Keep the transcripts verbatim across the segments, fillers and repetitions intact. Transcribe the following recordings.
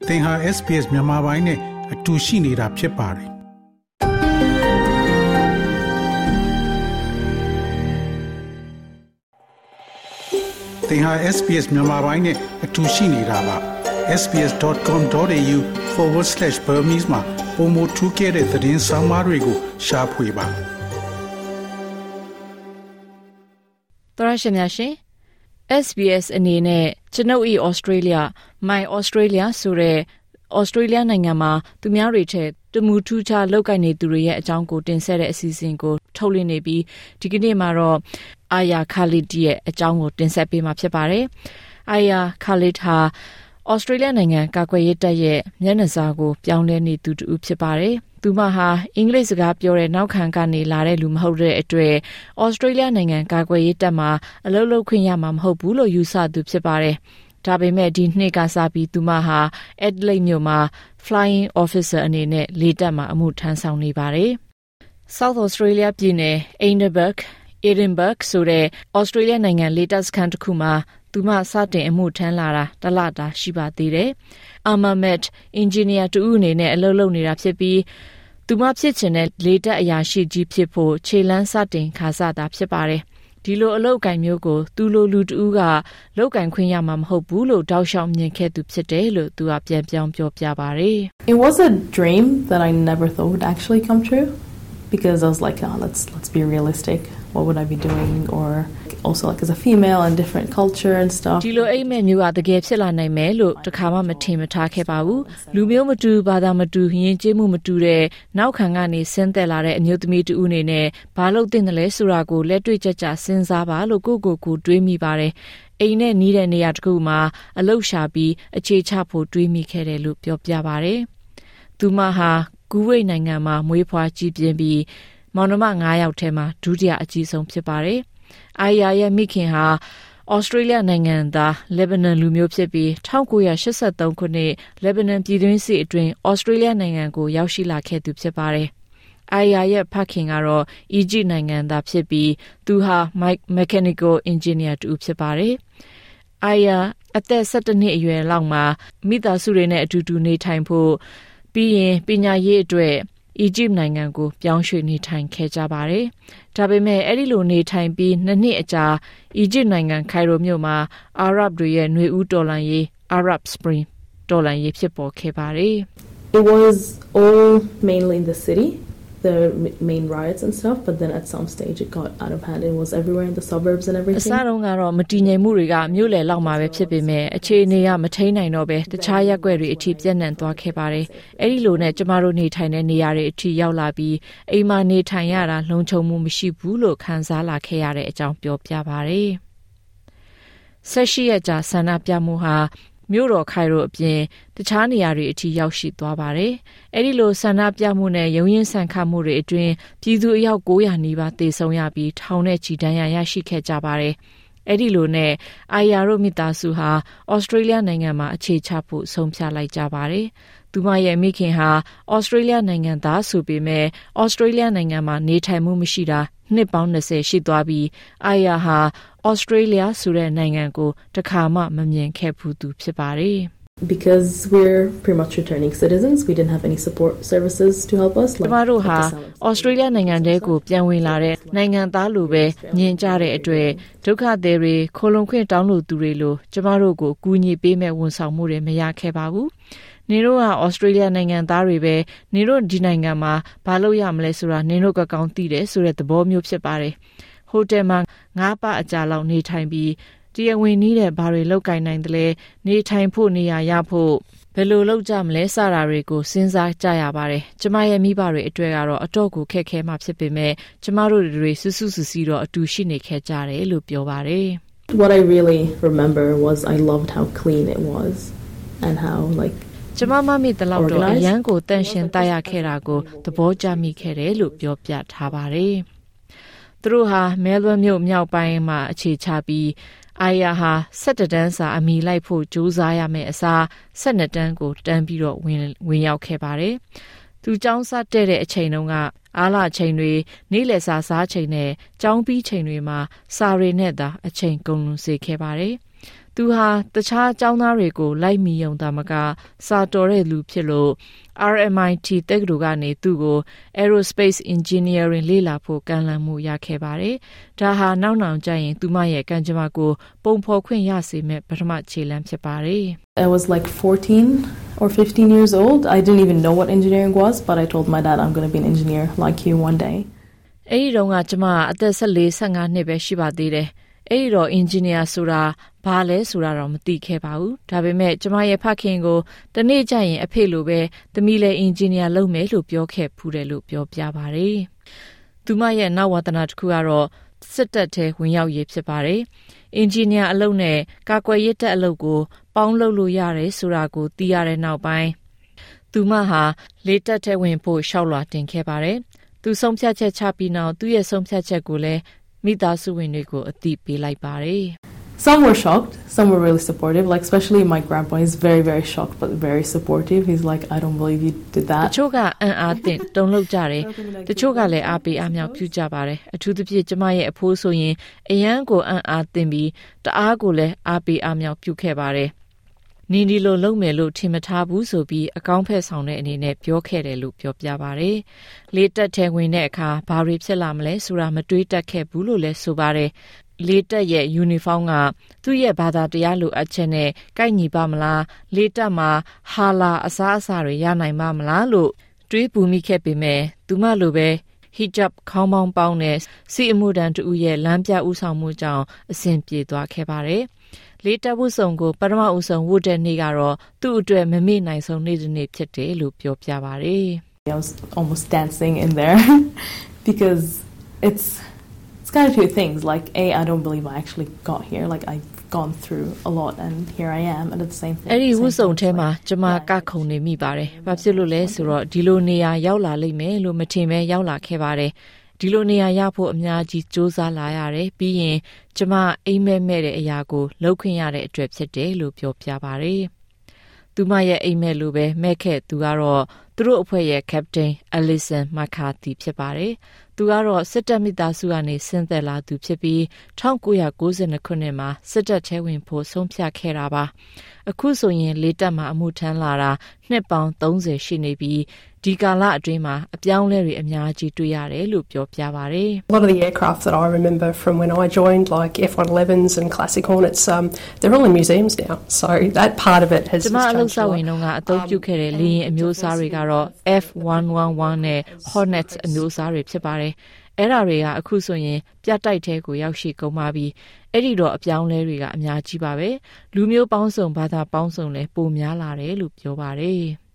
သင်ဟာ เอส พี เอส မြန်မာပိုင်းနဲ့အတူရှိနေတာဖြစ်ပါတယ်။သင်ဟာ เอส พี เอส မြန်မာပိုင်းနဲ့အတူရှိနေတာပါ။เอส พี เอส ดอท คอม ดอท เอ ยู forward slash burmese မှာပုံမထူးခဲ့တဲ့သတင်းစာမားတွေကိုရှားဖွေပါ။တော်ရရှိမြရှင် เอส พี เอส အနေနဲ့ကျွန်ုပ်ဤ Australia My Australia ဆိုတဲ့ Australia နိုင်ငံမှာသူများတွေထက်တမူထူးခြားလောက်ကိုင်းနေသူတွေရဲ့အကြောင်းကိုတင်ဆက်တဲ့အစီအစဉ်ကိုထုတ်လွှင့်နေပြီးဒီကနေ့မှာတော့ Aya Khalid ရဲ့အကြောင်းကိုတင်ဆက်ပေးမှာဖြစ်ပါတယ်။ Aya Khalid ဟာ Australia နိုင်ငံကာကွယ်ရေးတပ်ရဲ့မျက်နှာစာကိုပြောင်းလဲနေသူတူဖြစ်ပါတယ်။သူမဟာအင်္ဂလိပ်စကားပြောတဲ့နောက်ခံကနေလာတဲ့လူမဟုတ်တဲ့အတွက် Australia နိုင်ငံကာကွယ်ရေးတပ်မှာအလုပ်လုပ်ခွင့်ရမှာမဟုတ်ဘူးလို့ယူဆသူဖြစ်ပါတယ်။ဒါပေမဲ့ဒီနှစ်ကစပြီးသူမဟာ Adelaide မြို့မှာ Flying Officer အနေနဲ့လေတပ်မှာအမှုထမ်းဆောင်နေပါတယ်။ South Australia ပြည်နယ် Edinburgh Edinburgh ဆိုတဲ့ Australia နိုင်ငံလေတပ်စခန်းတစ်ခုမှာသူမစတင်အမှုထမ်းလာတာတလတာရှိပါသေးတယ်။ Armament Engineer တူအနေနဲ့အလုပ်လုပ်နေတာဖြစ်ပြီးသူမဖြစ်ချင်တဲ့လေတပ်အရာရှိကြီးဖြစ်ဖို့ခြေလန်းစတင်ခါစတာဖြစ်ပါတယ်။ဒီလိုအလုပ်ကိုင်မျိုးကိုသူလိုလူတူကလုပ်ကိုင်ခွင့်ရမှာမဟုတ်ဘူးလို့တောက်လျှောက်မြင်ခဲ့သူဖြစ်တယ်လို့သူကပြန်ပြောင်းပြောပြပါတယ်။ It was a dream that I never thought would actually come true because I was like, oh, let's let's be realistic. What would I be doing? Or also like as a female and different culture and stuff. ဒီလိုအိမ်မက်မျိုးကတကယ်ဖြစ်လာနိုင်မယ်လို့တခါမှမထင်မထားခဲ့ပါဘူး။လူမျိုးမတူဘာသာမတူယဉ်ကျေးမှုမတူတဲ့နောက်ခံကနေဆင်းသက်လာတဲ့အမျိုးသမီးတူအနေနဲ့ဘာလို့တင်တယ်လဲဆိုတာကိုလက်တွေ့ကျကျစဉ်းစားပါလို့ကိုကိုကိုတွေးမိပါတယ်။အိမ်နဲ့နီးတဲ့နေရာတစ်ခုမှာအလုရှာပြီးအခြေချဖို့တွေးမိခဲ့တယ်လို့ပြောပြပါတယ်။သူမဟာကူဝိတ်နိုင်ငံမှာမွေးဖွားကြီးပြင်းပြီးမောင်နှမ၅ယောက်ထဲမှာဒုတိယအကြီးဆုံးဖြစ်ပါတယ်။ Aya ရဲ့မိခင်ဟာ Australia နိုင်ငံသား Lebanon လူမျိုးဖြစ်ပြီးnineteen eighty-threeခုနှစ် Lebanon ပြည်တွင်းစစ်အတွင်း Australia နိုင်ငံကိုရောက်ရှိလာခဲ့သူဖြစ်ပါတယ်။ Aya ရဲ့ဖခင်ကတော့ Egypt နိုင်ငံသားဖြစ်ပြီးသူဟာ Mechanical Engineer တူဖြစ်ပါတယ်။ Aya အသက်seventeenနှစ်အရွယ်လောက်မှာမိသားစုတွေနဲ့အတူတူနေထိုင်ဖို့ပြီးရင်ပညာရေးအတွက်အီဂျစ်နိုင်ငံကိုပြောင်းရွှေ့နေထိုင်ခဲ့ကြပါတယ်။ဒါပေမဲ့အဲ့ဒီလိုနေထိုင်ပြီးနှစ်နှစ်အကြာအီဂျစ်နိုင်ငံခိုင်ရိုမြို့မှာအာရပ်တွေရဲ့ຫນွေဦးတော်လှန်ရေး Arab Spring တော်လှန်ရေးဖြစ်ပေါ်ခဲ့ပါတယ်။ It was all mainly in the city, the main riots and stuff, but then at some stage it got out of hand. It was everywhere in the suburbs and everything. အစတုန်းကတော့မတည်ငြိမ်မှုတွေကမြို့လယ်လောက်မှာပဲဖြစ်ပေမဲ့အခြေအနေကမထိန်းနိုင်တော့ပဲတခြားရပ်ကွက်တွေအထိပြန့်နှံ့သွားခဲ့ပါတယ်။အဲ့ဒီလိုနဲ့ကျမတို့နေထိုင်တဲ့နေရာတွေအထိရောက်လာပြီးအိမ်မှာနေထိုင်ရတာလုံခြုံမှုမရှိဘူးလို့ခံစားလာခဲ့ရတဲ့အကြောင်းပြောပြပါတယ်။ဆက်ရှိရကြဆန္ဒပြမှုဟာမြို့တော်ခိုင်ရိုအပြင်တခြားနေရာတွေအထိရောက်ရှိသွားပါတယ်။အဲဒီလိုဆန္ဒပြမှုနဲ့ရုန်းရင်းဆန်ခတ်မှုတွေအတွင်းပြည်သူအယောက်nine hundredနီးပါးသေဆုံးရပြီးထောင်နဲ့ချီဒဏ်ရာရရှိခဲ့ကြပါတယ်။အဲဒီလိုနဲ့အာယာတို့မိသားစုဟာဩစတြေးလျနိုင်ငံမှာအခြေချဖို့ဆုံးဖြတ်လိုက်ကြပါတယ်။သူမရဲ့မိခင်ဟာဩစတြေးလျနိုင်ငံသားဆိုပေမဲ့ဩစတြေးလျနိုင်ငံမှာနေထိုင်မှုမရှိတာနှစ်ပေါင်းtwentyရှိသွားပြီးအာယာဟာAustralia ဆိုတဲ့နိုင်ငံကိုတခါမှမမြင်ခဲ့ဘူးသူဖြစ်ပါတယ်။ Because we're pretty much returning citizens, we didn't have any support services to help us. ကျမတို့ဟာ Australia နိုင်ငံထဲကိုပြန်ဝင်လာတဲ့နိုင်ငံသားလိုပဲမြင်ကြတဲ့အတွက်ဒုက္ခသည်တွေခိုလုံခွင့်တောင်းလို့သူတွေလိုကျမတို့ကိုကူညီပေးမဲ့ဝန်ဆောင်မှုတွေမရခဲ့ပါဘူး။နေတို့က Australia နိုင်ငံသားတွေပဲနေတို့ဒီနိုင်ငံမှာဘာလို့ရမလဲဆိုတာနေတို့ကကောင်းသိတယ်ဆိုတဲ့သဘောမျိုးဖြစ်ပါတယ်။ဟိုတယ်မှာငါးပတ်အကြာလောက်နေထိုင်ပြီးတရားဝင်နည်းတဲ့ဘာတွေလောက်ကင်နိုင်တယ်လဲနေထိုင်ဖို့နေရာရဖို့ဘယ်လိုလုပ်ကြမလဲစတာတွေကိုစဉ်းစားကြရပါတယ်ကျမရဲ့မိဘတွေအတွက်ကတော့အတော့ကိုခက်ခဲမှဖြစ်ပေမဲ့ကျမတို့တွေစုစုစစီတော့အတူရှိနေခဲ့ကြတယ်လို့ပြောပါတယ် What I really remember was I loved how clean it was and how like ကျမမမိတလောက်တော့အရန်ကိုတန့်ရှင်းတရခဲ့တာကိုသဘောကျမိခဲ့တယ်လို့ပြောပြထားပါတယ်သူတို့ဟာမဲလ်ဘန်မြို့မြောက်ပိုင်းမှာအခြေချပြီးအာယာဟာsevenတန်းစာအမိလိုက်ဖို့ကြိုးစားရမယ့်အစားtwelveတန်းကိုတန်းပြီးတော့ဝင်ဝင်ရောက်ခဲ့ပါတယ်။သူကျောင်းစားတဲ့တဲ့အချိန်တုန်းကအားလချိန်တွေနေ့လယ်စာစားချိန်နဲ့ကျောင်းပြီးချိန်တွေမှာစာရီနဲ့သာအချိန်ကုန်လွန်စေခဲ့ပါတယ်။သူဟာတခြားကျောင်းသားတွေကိုလိုက်မီယုံတာမကစာတော်တဲ့လူဖြစ်လို့ R M I T တက္ကသိုလ်ကနေသူ့ကို Aerospace Engineering လေ့လာဖို့ကမ်းလှမ်းမှုရခဲ့ပါတယ်။ဒါဟာနောက်နောက်ကျရင်သူမရဲ့ကံကြမ္မာကိုပုံဖော်ခွင့်ရစေမဲ့ပထမခြေလှမ်းဖြစ်ပါတယ်။ I was like fourteen or fifteen years old. I didn't even know what engineering was, but I told my dad I'm going to be an engineer like you one day. အဲ့ဒီတော့ကကျမအသက်fourteen fifteenနှစ်ပဲရှိပါသေးတယ်။အဲ့ဒီတော့ engineer ဆိုတာဘာလဲဆိုတာတော့မသိခဲ့ပါဘူး။ဒါပေမဲ့ကျမရဲ့ဖခင်ကိုတနေ့ကျရင်အဖေလိုပဲသမီးလည်း engineer လုပ်မယ်လို့ပြောခဲ့ဖူးတယ်လို့ပြောပြပါတယ်။သူမရဲ့နောက်ဝါသနာတစ်ခုကတော့စစ်တပ်ထဲဝင်ရောက်ရေးဖြစ်ပါတယ်။ engineer အလုပ်နဲ့ကာကွယ်ရေးတပ်အလုပ်ကိုပေါင်းလုပ်လို့ရတယ်ဆိုတာကိုသိရတဲ့နောက်ပိုင်းသူမဟာလေတပ်ထဲဝင်ဖို့ရှောက်လွှာတင်ခဲ့ပါတယ်။သူဆုံးဖြတ်ချက်ချပြီးနောက်သူ့ရဲ့ဆုံးဖြတ်ချက်ကိုလည်းမိသားစုဝင်တွေကိုအသိပေးလိုက်ပါတယ်။ Some were shocked, some were really supportive, like especially my grandpa is very very shocked but very supportive. He's like I don't believe you did that. တချို့ကအံ့အားသင့်တုန်လှုပ်ကြတယ်။တချို့ကလည်းအားပေးအားမြောက်ပြုကြပါတယ်။အထူးသဖြင့်ကျမရဲ့အဖိုးဆိုရင်အရန်ကိုအံ့အားသင့်ပြီးတအားကိုလည်းအားပေးအားမြောက်ပြုခဲ့ပါတယ်။နင်းဒီလိုလုံးမယ်လို့ထင်မထားဘူးဆိုပြီးအကောင်းဖက်ဆောင်တဲ့အနေနဲ့ပြောခဲ့တယ်လို့ပြောပြပါတယ်။လေတက်ထဲဝင်တဲ့အခါဘာတွေဖြစ်လာမလဲဆိုတာမတွေးတတ်ခဲ့ဘူးလို့လည်းဆိုပါတယ်။လေတက်ရဲ့ယူနီဖောင်းကသူ့ရဲ့ဘာသာတရားလိုအပ်ချက်နဲ့ကိုက်ညီပါမလားလေတက်မှာဟာလာအစားအစာတွေရနိုင်ပါမလားလို့တွေးပူမိခဲ့ပေမဲ့သူမလိုပဲ hijab ခေါင်းပေါင်းပေါင်းနဲ့စီအမှုတန်တူရဲ့လမ်းပြဥဆောင်မှုကြောင့်အဆင်ပြေသွားခဲ့ပါတယ်။လေတက်ဝတ်စုံကိုပထမအဦးဆုံးဝတ်တဲ့နေ့ကတော့သူ့အတွက်မမေ့နိုင်ဆုံးနေ့တစ်နေ့ဖြစ်တယ်လို့ပြောပြပါတယ်။ I was almost dancing in there because it's it's kind of two things like a I don't believe I actually got here like I've gone through a lot and here I am and at the same thing အဲ့ဒီဝတ်စုံထဲမှာကျမကခုန်နေမိပါတယ်။ဘာဖြစ်လို့လဲဆိုတော့ဒီလိုနေရာရောက်လာလိမ့်မယ်လို့မထင်ပဲရောက်လာခဲ့ပါတယ်။ဒီလိုနေရာရဖို့အများကြီးစူးစမ်းလာရတယ်ပြီးရင်ကျမအိမ်မက်မဲ့တဲ့အရာကိုလုပ်ခွင့်ရတဲ့အတွက်ဖြစ်တယ်လို့ပြောပြပါတယ်။သူမရဲ့အိမ်မက်လိုပဲမဲ့ခဲ့သူကတော့သူတို့အဖွဲ့ရဲ့ Captain Alison McCarthy ဖြစ်ပါတယ်။သူကတော့စစ်တပ်မိသားစုကနေဆင်းသက်လာသူဖြစ်ပြီးnineteen ninetyခုနှစ်မှာစစ်တပ်ထဲဝင်ဖို့ဆုံးဖြတ်ခဲ့တာပါ။အခုဆိုရင်လေတပ်မှာအမှုထမ်းလာတာနှစ်ပေါင်းthirtyရှိနေပြီးဒီကာလအတွင်းမှာအပြောင်းလဲတွေအများကြီးတွေ့ရတယ်လို့ပြောပြပါတယ်။ A lot of the aircraft that I remember from when I joined, like F one elevens and Classic Hornets, um, they're all in museums now. So that part of it has changed. ကျမအလုပ်ဆောင်ဝင်တော့ကအသုံးပြုခဲ့တဲ့လေယာဉ်အမျိုးအစားတွေကတော့ F one eleven နဲ့ Hornet အမျိုးအစားတွေဖြစ်ပါတယ်။အဲ့ဒါတွေကအခုဆိုရင်ပြတ်တိုက်ထဲကိုရောက်ရှိကုန်ပါပြီ။အဲ့ဒီတော့အပြောင်းလဲတွေကအများကြီးပါပဲ။လူမျိုးပေါင်းစုံဘာသာပေါင်းစုံလည်းပိုများလာတယ်လို့ပြောပါတယ်။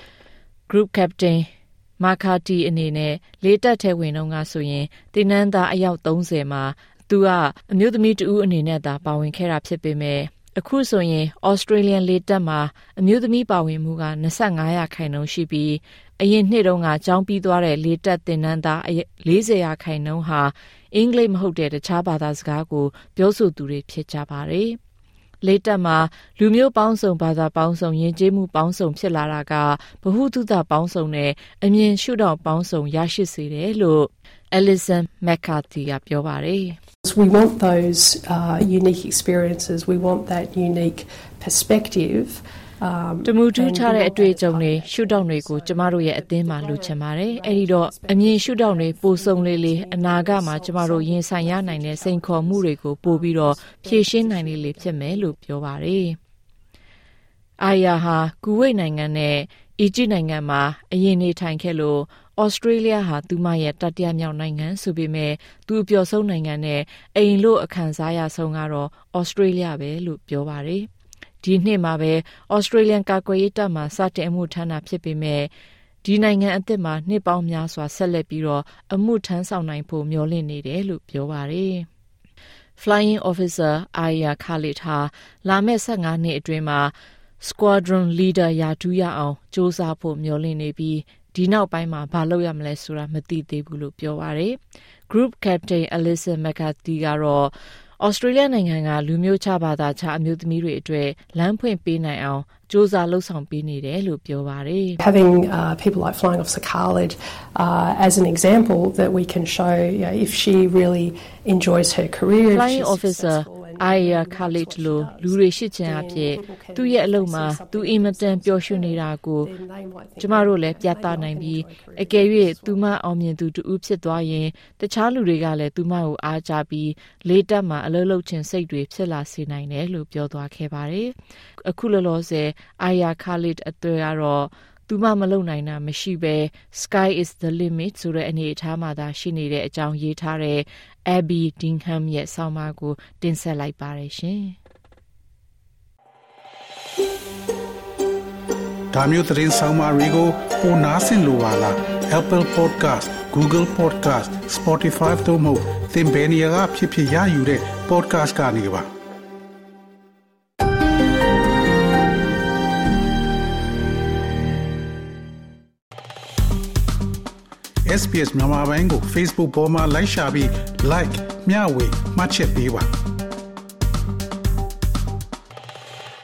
Group Captain McCarthy အနေနဲ့လေတပ်ထဲဝင်တော့ကဆိုရင်တင်နန်းသားအယောက်thirtyမှာသူကအမျိုးသမီးတဦးအနေနဲ့သာပါဝင်ခဲ့တာဖြစ်ပေမဲ့အခုဆိုရင် Australian လေတပ်မှာအမျိုးသမီးပါဝင်မှုကtwenty-fiveရာခိုင်နှုန်းရှိပြီးအရင်နှစ်တုန်းကကျောင်းပြီးသွားတဲ့လေတပ်တင်နန်းသားfortyရာခိုင်နှုန်းဟာအင်္ဂလိပ်မဟုတ်တဲ့တခြားဘာသာစကားကိုပြောဆိုသူတွေဖြစ်ကြပါတယ်။လေတပ်မှာလူမျိုးပေါင်းစုံဘာသာပေါင်းစုံယဉ်ကျေးမှုပေါင်းစုံဖြစ်လာတာကဗဟုသုတပေါင်းစုံနဲ့အမြင်ရှုထောင့်ပေါင်းစုံရရှိစေတယ်လို့ Alison McCarthy ကပြောပါတယ်။ We want those uh, unique experiences. We want that unique perspective. တမူထူးခြားတဲ့အတွေ့အကြုံတွေရှုထောင့်တွေကိုကျမတို့ရဲ့အသင်းမှာလိုချင်ပါတယ်။အဲဒီတော့အမြင်ရှုထောင့်တွေပိုစုံလေးလေးအနာဂတ်မှာကျမတို့ရင်ဆိုင်ရနိုင်တဲ့စိန်ခေါ်မှုတွေကိုပို့ပြီးတော့ဖြေရှင်းနိုင်လေးလေးဖြစ်မယ်လို့ပြောပါတယ်။အာယာဟာကူဝိတ်နိုင်ငံနဲ့အီဂျစ်နိုင်ငံမှာအရင်နေထိုင်ခဲ့လို့ဩစတြေးလျဟာသူမရဲ့တတိယမြောက်နိုင်ငံဆိုပေမဲ့သူအပျော်ဆုံးနိုင်ငံနဲ့အိမ်လို့အခန်းစားရဆုံးကတော့ဩစတြေးလျပဲလို့ပြောပါတယ်။ဒီနှစ်မှာပဲ Australian ကာကွယ်ရေးတပ်မှစတင်အမှုထမ်းတာဖြစ်ပေမဲ့ဒီနိုင်ငံအသစ်မှာနှစ်ပေါင်းများစွာဆက်လက်ပြီးတော့အမှုထမ်းဆောင်နိုင်ဖို့မျှော်လင့်နေတယ်လို့ပြောပါတယ်။ Flying Officer Aya Khalid ဟာလာမယ့်fifteenနှစ်အတွင်းမှာ Squadron Leader ရာထူးရအောင်စ조사ဖို့မျှော်လင့်နေပြီးဒီနောက်ပိုင်းမှာဘာလုပ်ရမလဲဆိုတာမသိသေးဘူးလို့ပြောပါတယ်။ Group Captain Alison McCarthy ကတော့Australia နိုင်ငံကလူမျိုးခြားဘာသာခြားအမျိုးသမီးတွေအတွက်လမ်းဖွင့်ပေးနိုင်အောင်စ조사လှုပ်ဆောင်ပေးနေတယ်လို့ပြောပါတယ်။ Having uh, people like Flying Officer Khalid uh, as an example that we can show you know, if she really enjoys her career. Flying Officer အာယာခါလစ်လိုလူတွေရှိချင်အဖြစ်သူ့ရဲ့အလုပ်မှာသူအင်မတန်ပျော်ရွှင်နေတာကိုကျမတို့လည်းပြသနိုင်ပြီးအကယ်၍သူမအောင်မြင်သူတူဖြစ်သွားရင်တခြားလူတွေကလည်းသူမကိုအားကြပြီးလေးတက်မှာအလုပ်လုပ်ခြင်းစိတ်တွေဖြစ်လာစေနိုင်တယ်လို့ပြောသွားခဲ့ပါတယ်။အခုလောလောဆယ်အာယာခါလစ်အတွေ့အတော့သူမမလုံနိုင်တာမရှိပဲ Sky is the limit ဆိုတဲ့အနေအထားမှာသာရှိနေတဲ့အကြောင်းရေးထားတဲ့ Abby Dingham ရဲ့ဆောင်းပါးကိုတင်ဆက်လိုက်ပါတယ်ရှင်။ဒါမျိုးသတင်းဆောင်းပါးတွေကိုပိုနားဆင်လိုပါလား Apple Podcast, Google Podcast, Spotify တို့မှာသင်ပင်ရာဖြစ်ဖြစ်ရယူတဲ့ podcast ကနေပါS B S မြန်မာပိုင်းကို Facebook ပေါ်မှာ like ရှာပြီး like မျှဝေမှတ်ချက်ပေးပါ